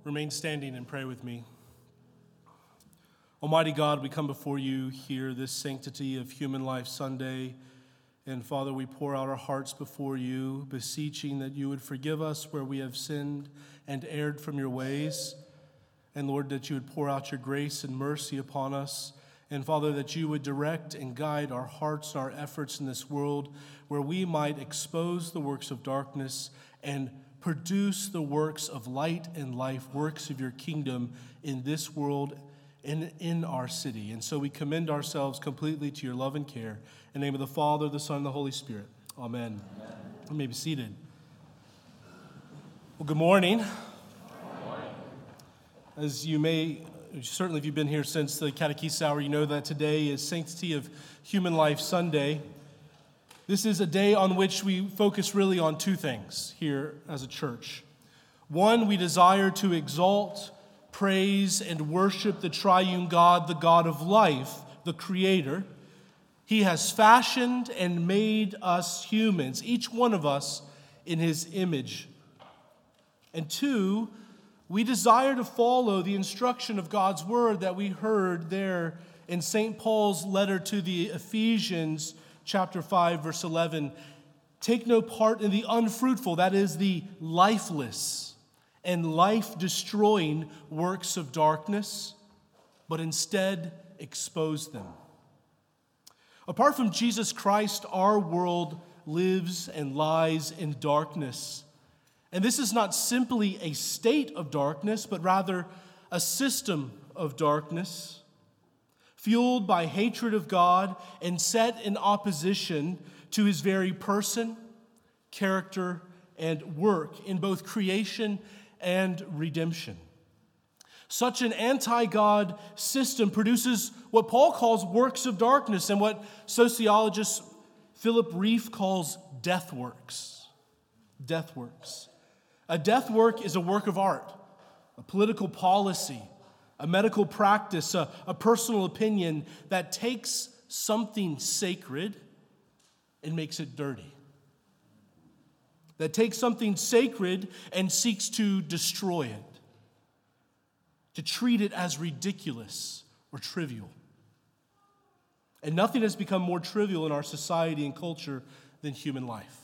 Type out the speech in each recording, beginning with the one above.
Remain standing and pray with me. Almighty God, we come before you here this Sanctity of Human Life Sunday. And Father, we pour out our hearts before you, beseeching that you would forgive us where we have sinned and erred from your ways. And Lord, that you would pour out your grace and mercy upon us. And Father, that you would direct and guide our hearts and our efforts in this world where we might expose the works of darkness and produce the works of light and life, works of your kingdom in this world and in our city. And so we commend ourselves completely to your love and care. In the name of the Father, the Son, and the Holy Spirit. Amen. You may be seated. Well, good morning. As you may, certainly if you've been here since the Catechesis Hour, you know that today is Sanctity of Human Life Sunday. This is a day on which we focus really on two things here as a church. One, we desire to exalt, praise, and worship the triune God, the God of life, the Creator. He has fashioned and made us humans, each one of us in his image. And two, we desire to follow the instruction of God's word that we heard there in St. Paul's letter to the Ephesians, chapter 5, verse 11. Take no part in the unfruitful, that is the lifeless and life-destroying works of darkness, but instead expose them. Apart from Jesus Christ, our world lives and lies in darkness. And this is not simply a state of darkness, but rather a system of darkness, fueled by hatred of God and set in opposition to his very person, character, and work in both creation and redemption. Such an anti-God system produces what Paul calls works of darkness and what sociologist Philip Rieff calls death works. Death works. A death work is a work of art, a political policy, a medical practice, a personal opinion that takes something sacred and makes it dirty. That takes something sacred and seeks to destroy it, to treat it as ridiculous or trivial. And nothing has become more trivial in our society and culture than human life.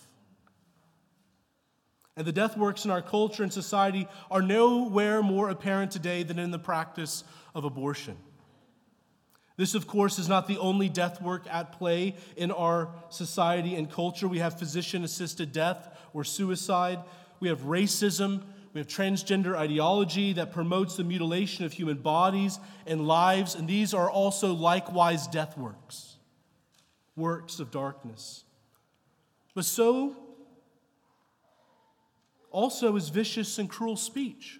And the death works in our culture and society are nowhere more apparent today than in the practice of abortion. This, of course, is not the only death work at play in our society and culture. We have physician-assisted death or suicide. We have racism. We have transgender ideology that promotes the mutilation of human bodies and lives. And these are also likewise death works, works of darkness. But so also is vicious and cruel speech,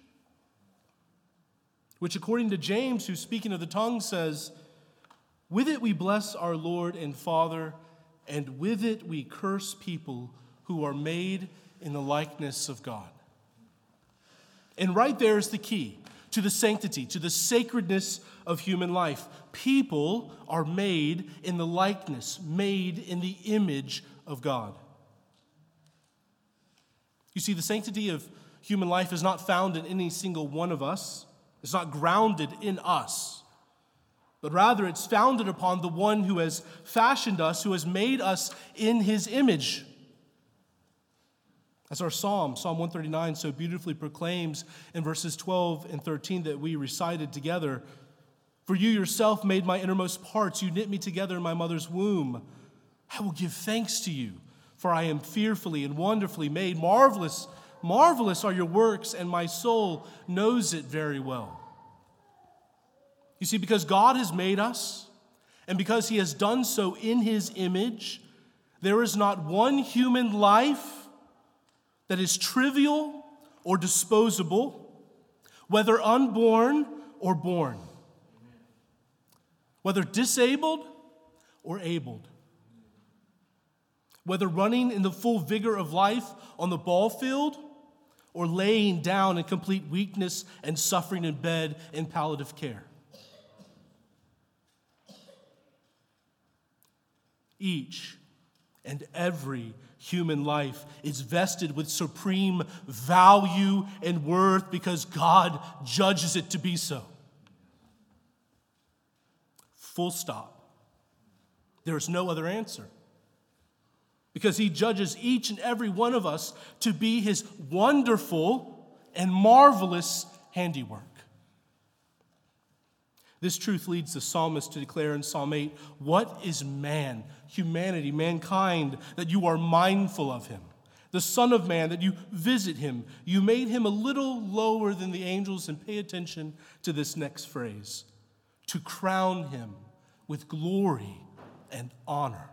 which according to James, who's speaking of the tongue, says, with it we bless our Lord and Father, and with it we curse people who are made in the likeness of God. And right there is the key to the sanctity, to the sacredness of human life. People are made in the likeness, made in the image of God. You see, the sanctity of human life is not found in any single one of us. It's not grounded in us. But rather, it's founded upon the one who has fashioned us, who has made us in his image. As our Psalm 139, so beautifully proclaims in verses 12 and 13 that we recited together, for you yourself made my innermost parts. You knit me together in my mother's womb. I will give thanks to you, for I am fearfully and wonderfully made. Marvelous, marvelous are your works, and my soul knows it very well. You see, because God has made us, and because he has done so in his image, there is not one human life that is trivial or disposable, whether unborn or born, whether disabled or abled, whether running in the full vigor of life on the ball field or laying down in complete weakness and suffering in bed in palliative care. Each And every human life is vested with supreme value and worth because God judges it to be so. Full stop. There is no other answer. Because he judges each and every one of us to be his wonderful and marvelous handiwork. This truth leads the psalmist to declare in Psalm 8, "What is man, humanity, mankind, that you are mindful of him? The Son of Man, that you visit him. You made him a little lower than the angels." And pay attention to this next phrase, "to crown him with glory and honor."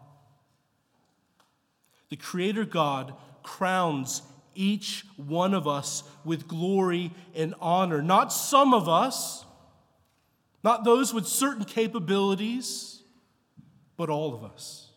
The Creator God crowns each one of us with glory and honor. Not some of us, not those with certain capabilities, but all of us.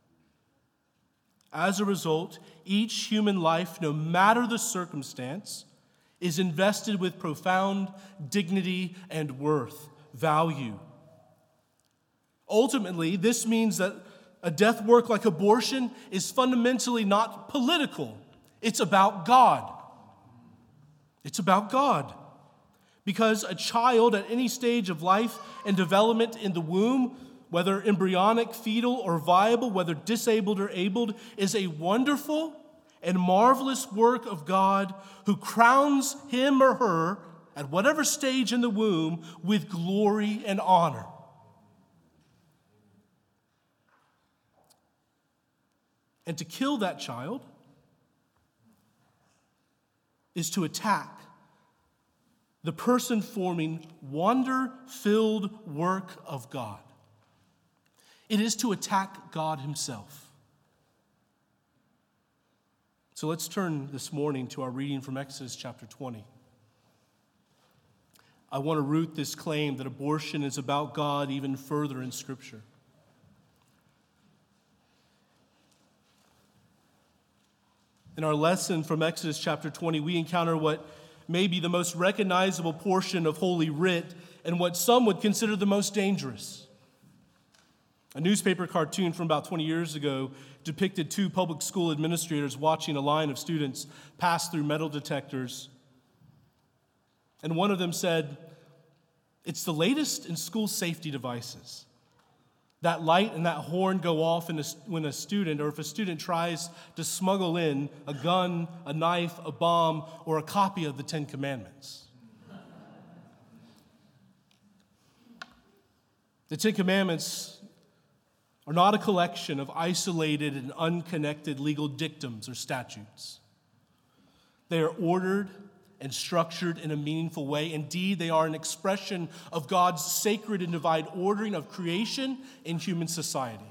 As a result, each human life, no matter the circumstance, is invested with profound dignity and worth, value. Ultimately, this means that a death work like abortion is fundamentally not political. It's about God. It's about God. Because a child at any stage of life and development in the womb, whether embryonic, fetal, or viable, whether disabled or abled, is a wonderful and marvelous work of God who crowns him or her at whatever stage in the womb with glory and honor. And to kill that child is to attack the person-forming, wonder-filled work of God. It is to attack God himself. So let's turn this morning to our reading from Exodus chapter 20. I want to root this claim that abortion is about God even further in Scripture. In our lesson from Exodus chapter 20, we encounter what may be the most recognizable portion of Holy Writ and what some would consider the most dangerous. A newspaper cartoon from about 20 years ago depicted two public school administrators watching a line of students pass through metal detectors. And one of them said, "It's the latest in school safety devices. That light and that horn go off when a student, or if a student tries to smuggle in a gun, a knife, a bomb, or a copy of the Ten Commandments." The Ten Commandments are not a collection of isolated and unconnected legal dictums or statutes. They are ordered and structured in a meaningful way. Indeed, they are an expression of God's sacred and divine ordering of creation in human society.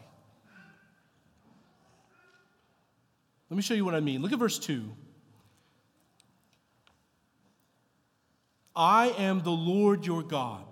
Let me show you what I mean. Look at verse 2. "I am the Lord your God,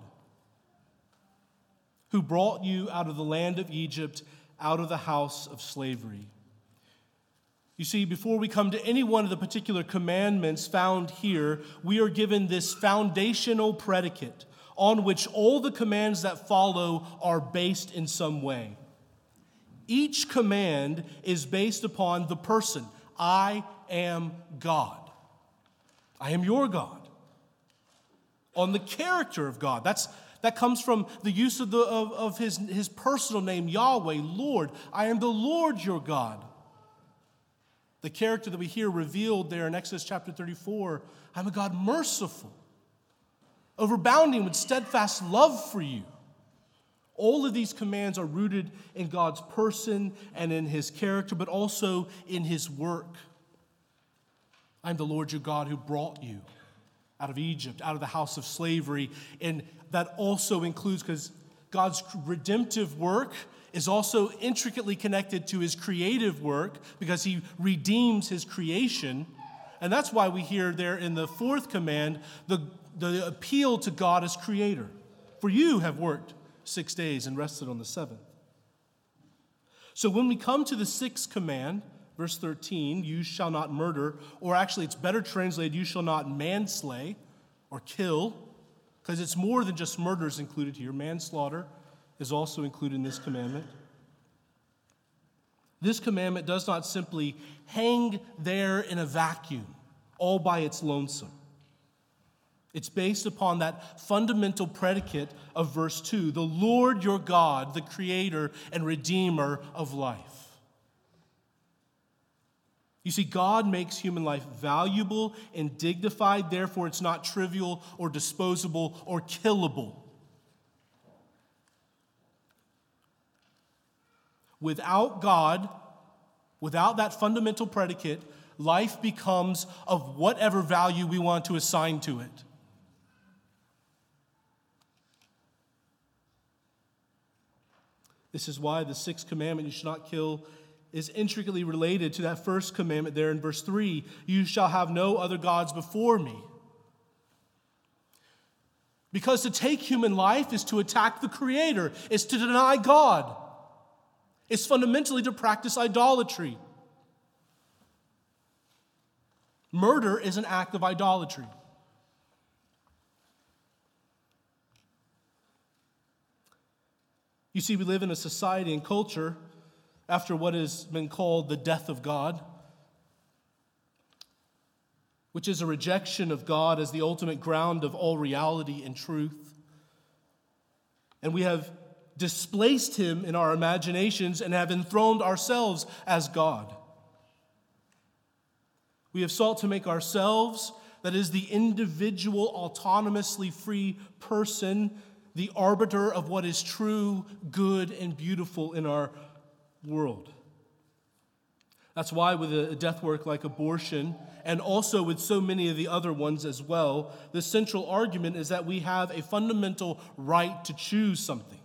who brought you out of the land of Egypt, out of the house of slavery." You see, before we come to any one of the particular commandments found here, we are given this foundational predicate on which all the commands that follow are based in some way. Each command is based upon the person. I am God. I am your God. On the character of God. That comes from the use of his personal name, Yahweh, Lord. I am the Lord your God. The character that we hear revealed there in Exodus chapter 34, I'm a God merciful, overbounding with steadfast love for you. All of these commands are rooted in God's person and in his character, but also in his work. I'm the Lord your God who brought you out of Egypt, out of the house of slavery. And that also includes, because God's redemptive work is also intricately connected to his creative work because he redeems his creation. And that's why we hear there in the fourth command the appeal to God as creator. For you have worked 6 days and rested on the seventh. So when we come to the sixth command, verse 13, you shall not murder, or actually it's better translated, you shall not manslay or kill, because it's more than just murder is included here. Manslaughter is also included in this commandment. This commandment does not simply hang there in a vacuum, all by its lonesome. It's based upon that fundamental predicate of verse 2, the Lord your God, the creator and redeemer of life. You see, God makes human life valuable and dignified, therefore it's not trivial or disposable or killable. Without God, without that fundamental predicate, life becomes of whatever value we want to assign to it. This is why the sixth commandment, you shall not kill, is intricately related to that first commandment there in verse 3, you shall have no other gods before me. Because to take human life is to attack the Creator, is to deny God. It's fundamentally to practice idolatry. Murder is an act of idolatry. You see, we live in a society and culture after what has been called the death of God, which is a rejection of God as the ultimate ground of all reality and truth. And we have displaced him in our imaginations and have enthroned ourselves as God. We have sought to make ourselves, that is, the individual, autonomously free person, the arbiter of what is true, good, and beautiful in our world. That's why with a death work like abortion, and also with so many of the other ones as well, the central argument is that we have a fundamental right to choose something.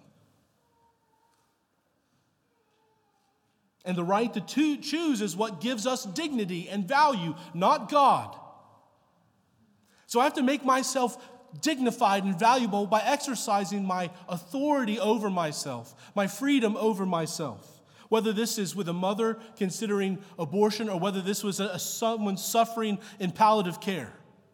And the right to choose is what gives us dignity and value, not God. So I have to make myself dignified and valuable by exercising my authority over myself, my freedom over myself. Whether this is with a mother considering abortion or whether this was someone suffering in palliative care.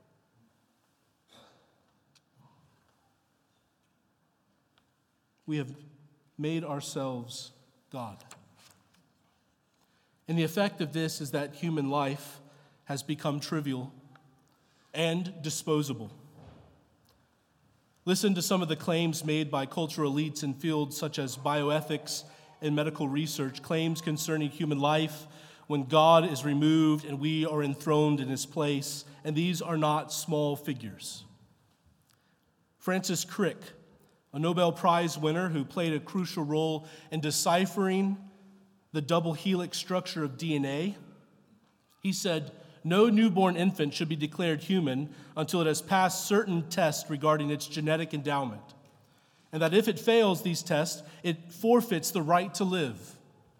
We have made ourselves God. And the effect of this is that human life has become trivial and disposable. Listen to some of the claims made by cultural elites in fields such as bioethics and medical research, claims concerning human life when God is removed and we are enthroned in his place, and these are not small figures. Francis Crick, a Nobel Prize winner who played a crucial role in deciphering the double helix structure of DNA, he said, no newborn infant should be declared human until it has passed certain tests regarding its genetic endowment, and that if it fails these tests, it forfeits the right to live.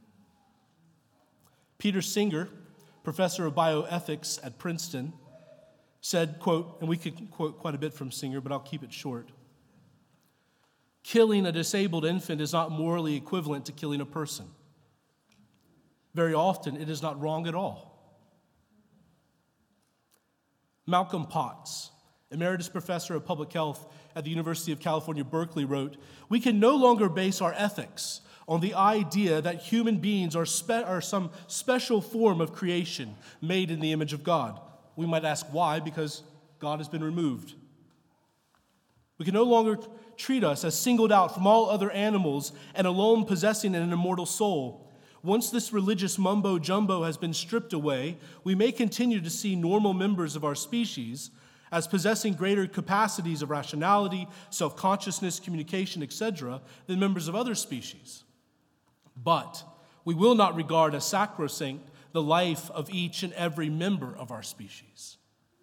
Peter Singer, professor of bioethics at Princeton, said, quote, and we could quote quite a bit from Singer, but I'll keep it short, killing a disabled infant is not morally equivalent to killing a person. Very often, it is not wrong at all. Malcolm Potts, emeritus professor of public health at the University of California, Berkeley, wrote, we can no longer base our ethics on the idea that human beings are some special form of creation made in the image of God. We might ask why, because God has been removed. We can no longer treat us as singled out from all other animals and alone possessing an immortal soul. Once this religious mumbo-jumbo has been stripped away, we may continue to see normal members of our species as possessing greater capacities of rationality, self-consciousness, communication, etc., than members of other species. But we will not regard as sacrosanct the life of each and every member of our species.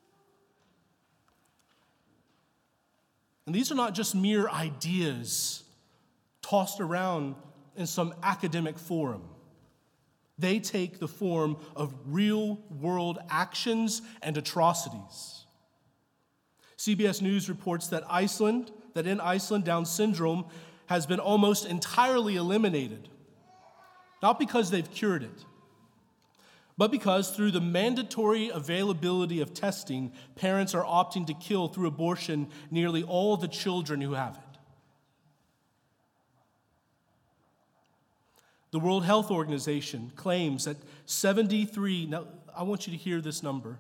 And these are not just mere ideas tossed around in some academic forum. They take the form of real-world actions and atrocities. CBS News reports that in Iceland, Down syndrome has been almost entirely eliminated. Not because they've cured it, but because through the mandatory availability of testing, parents are opting to kill through abortion nearly all the children who have it. The World Health Organization claims that 73, now I want you to hear this number.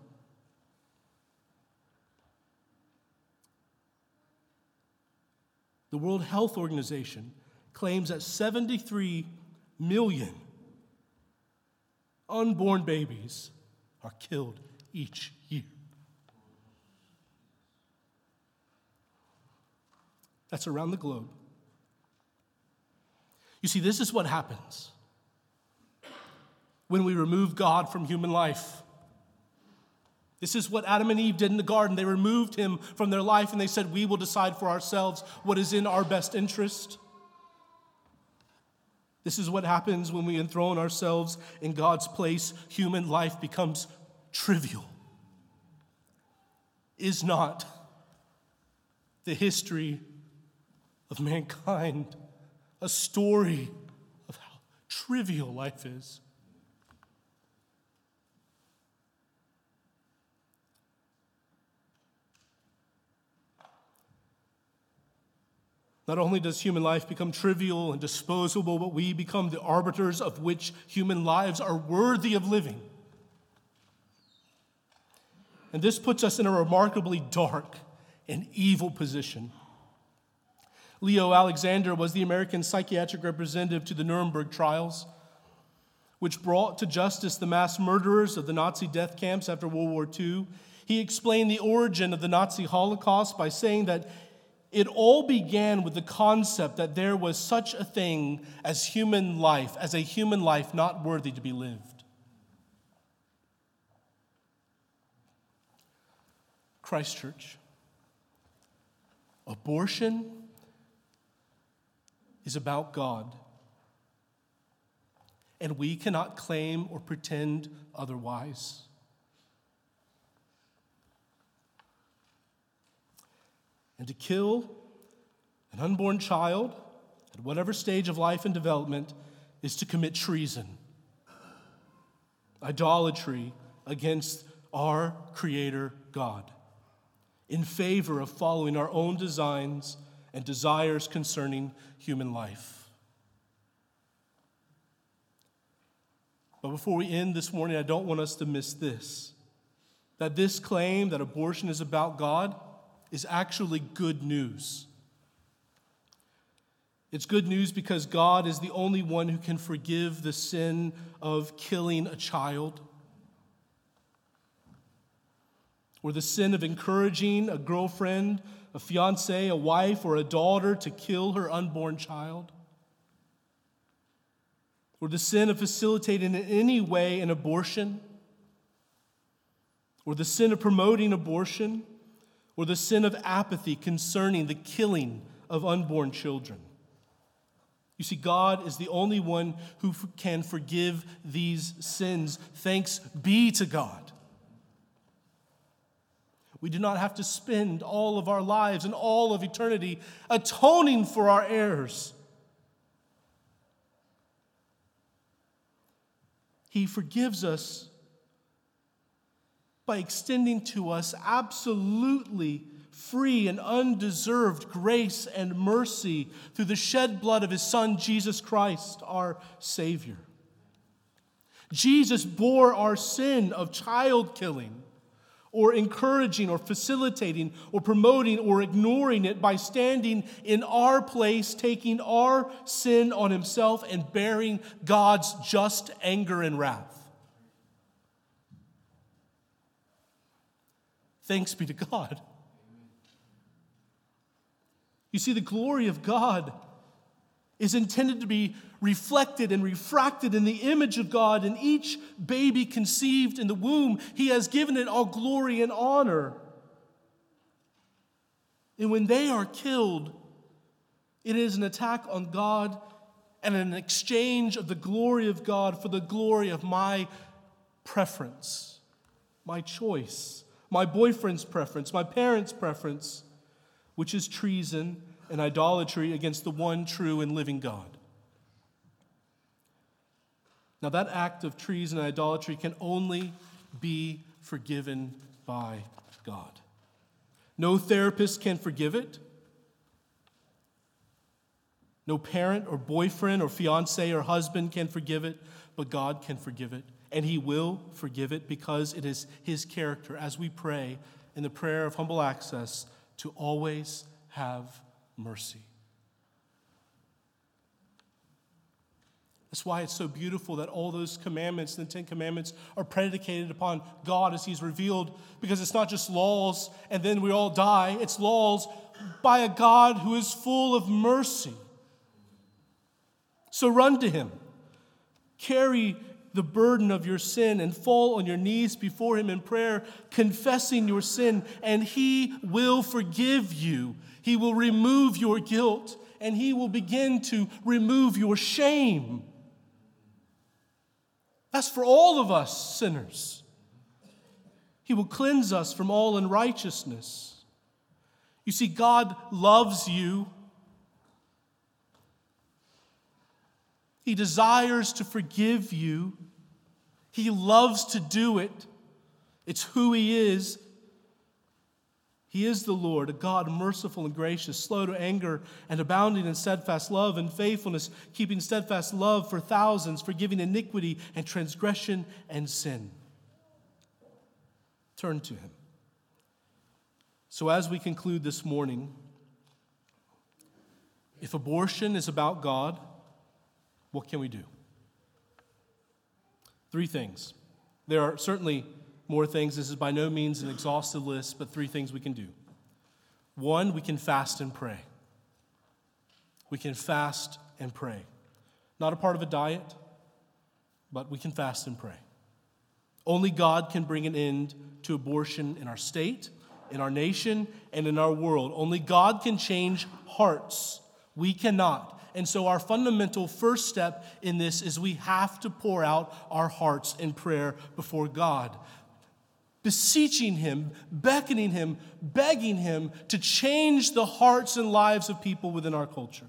The World Health Organization claims that 73 million unborn babies are killed each year. That's around the globe. You see, this is what happens when we remove God from human life. This is what Adam and Eve did in the garden. They removed him from their life and they said, we will decide for ourselves what is in our best interest. This is what happens when we enthrone ourselves in God's place. Human life becomes trivial. Is not the history of mankind a story of how trivial life is? Not only does human life become trivial and disposable, but we become the arbiters of which human lives are worthy of living. And this puts us in a remarkably dark and evil position. Leo Alexander was the American psychiatric representative to the Nuremberg trials, which brought to justice the mass murderers of the Nazi death camps after World War II. He explained the origin of the Nazi Holocaust by saying that it all began with the concept that there was such a thing as human life, as a human life not worthy to be lived. Christ Church, abortion is about God, and we cannot claim or pretend otherwise. And to kill an unborn child at whatever stage of life and development is to commit treason, idolatry against our Creator God, in favor of following our own designs and desires concerning human life. But before we end this morning, I don't want us to miss this, that this claim that abortion is about God is actually good news. It's good news because God is the only one who can forgive the sin of killing a child, or the sin of encouraging a girlfriend, a fiancée, a wife, or a daughter to kill her unborn child, or the sin of facilitating in any way an abortion, or the sin of promoting abortion, or the sin of apathy concerning the killing of unborn children. You see, God is the only one who can forgive these sins. Thanks be to God. We do not have to spend all of our lives and all of eternity atoning for our errors. He forgives us by extending to us absolutely free and undeserved grace and mercy through the shed blood of His Son, Jesus Christ, our Savior. Jesus bore our sin of child killing, or encouraging, or facilitating, or promoting, or ignoring it by standing in our place, taking our sin on Himself and bearing God's just anger and wrath. Thanks be to God. You see, the glory of God is intended to be reflected and refracted in the image of God in each baby conceived in the womb. He has given it all glory and honor. And when they are killed, it is an attack on God and an exchange of the glory of God for the glory of my preference, my choice, my boyfriend's preference, my parents' preference, which is treason and idolatry against the one true and living God. Now, that act of treason and idolatry can only be forgiven by God. No therapist can forgive it. No parent or boyfriend or fiance or husband can forgive it, but God can forgive it. And He will forgive it because it is His character, as we pray in the prayer of humble access, to always have mercy. That's why it's so beautiful that all those commandments, the 10 commandments, are predicated upon God as He's revealed, because it's not just laws and then we all die. It's laws by a God who is full of mercy. So run to Him. Carry the burden of your sin and fall on your knees before Him in prayer, confessing your sin, and He will forgive you. He will remove your guilt, and He will begin to remove your shame. That's for all of us sinners. He will cleanse us from all unrighteousness. You see, God loves you. He desires to forgive you. He loves to do it. It's who He is. He is the Lord, a God merciful and gracious, slow to anger and abounding in steadfast love and faithfulness, keeping steadfast love for thousands, forgiving iniquity and transgression and sin. Turn to Him. So as we conclude this morning, if abortion is about God, what can we do? 3 things. There are certainly more things. This is by no means an exhaustive list, but 3 things we can do. 1, we can fast and pray. We can fast and pray. Not a part of a diet, but we can fast and pray. Only God can bring an end to abortion in our state, in our nation, and in our world. Only God can change hearts. We cannot. And so our fundamental first step in this is we have to pour out our hearts in prayer before God, beseeching Him, beckoning Him, begging Him to change the hearts and lives of people within our culture.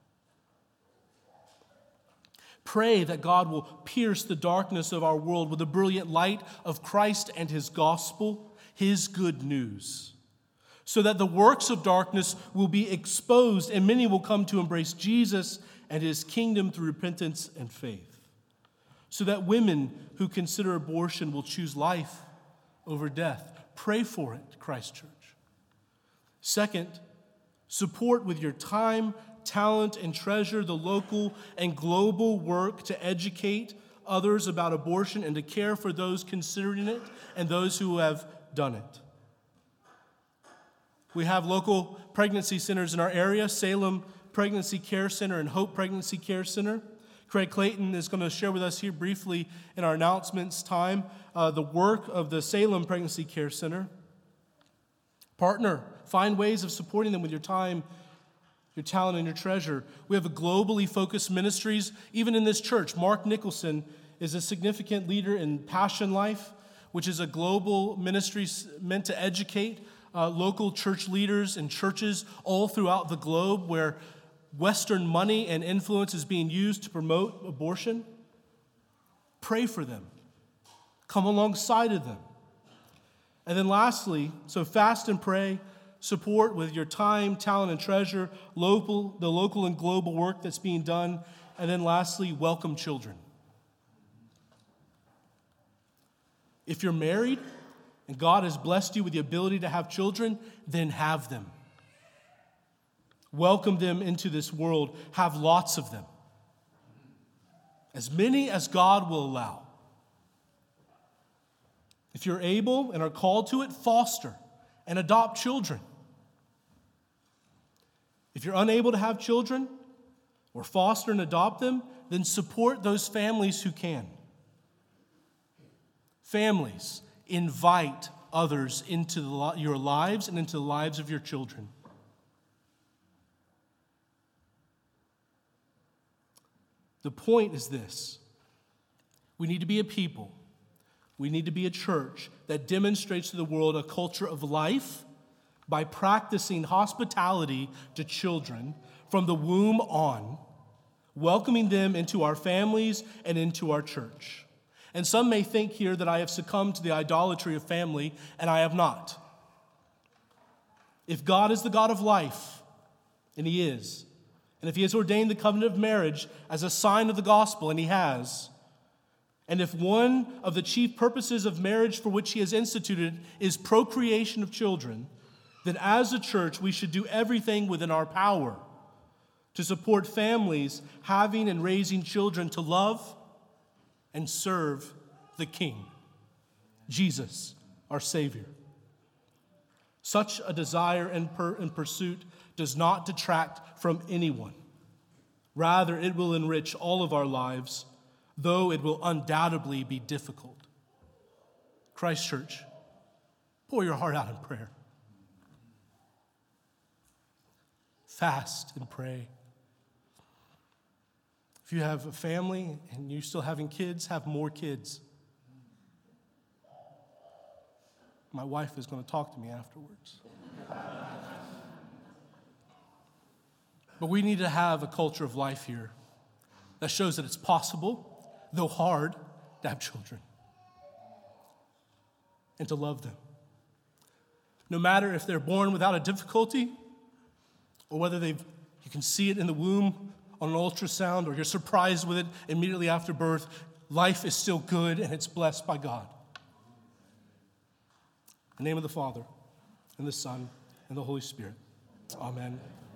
Pray that God will pierce the darkness of our world with the brilliant light of Christ and His gospel, His good news, so that the works of darkness will be exposed and many will come to embrace Jesus and His kingdom through repentance and faith, so that women who consider abortion will choose life over death. Pray for it, Christ Church. Second, support with your time, talent, and treasure the local and global work to educate others about abortion and to care for those considering it and those who have done it. We have local pregnancy centers in our area, Salem Pregnancy Care Center and Hope Pregnancy Care Center. Craig Clayton is going to share with us here briefly in our announcements time the work of the Salem Pregnancy Care Center. Partner, find ways of supporting them with your time, your talent, and your treasure. We have a globally focused ministries, even in this church. Mark Nicholson is a significant leader in Passion Life, which is a global ministry meant to educate local church leaders and churches all throughout the globe where Western money and influence is being used to promote abortion. Pray for them. Come alongside of them. And then lastly, so fast and pray, support with your time, talent, and treasure, the local and global work that's being done. And then lastly, welcome children. If you're married and God has blessed you with the ability to have children, then have them. Welcome them into this world. Have lots of them. As many as God will allow. If you're able and are called to it, foster and adopt children. If you're unable to have children or foster and adopt them, then support those families who can. Families, invite others into your lives and into the lives of your children. The point is this: we need to be a people, we need to be a church that demonstrates to the world a culture of life by practicing hospitality to children from the womb on, welcoming them into our families and into our church. And some may think here that I have succumbed to the idolatry of family, and I have not. If God is the God of life, and He is, And if he has ordained the covenant of marriage as a sign of the gospel, and he has, and if one of the chief purposes of marriage for which he has instituted is procreation of children, then as a church we should do everything within our power to support families having and raising children to love and serve the King, Jesus, our Savior. Such a desire and pursuit does not detract from anyone. Rather, it will enrich all of our lives, though it will undoubtedly be difficult. Christ Church, pour your heart out in prayer. Fast and pray. If you have a family and you're still having kids, have more kids. My wife is going to talk to me afterwards. But we need to have a culture of life here that shows that it's possible, though hard, to have children and to love them. No matter if they're born without a difficulty or whether you can see it in the womb on an ultrasound or you're surprised with it immediately after birth, life is still good and it's blessed by God. In the name of the Father, and the Son, and the Holy Spirit. Amen.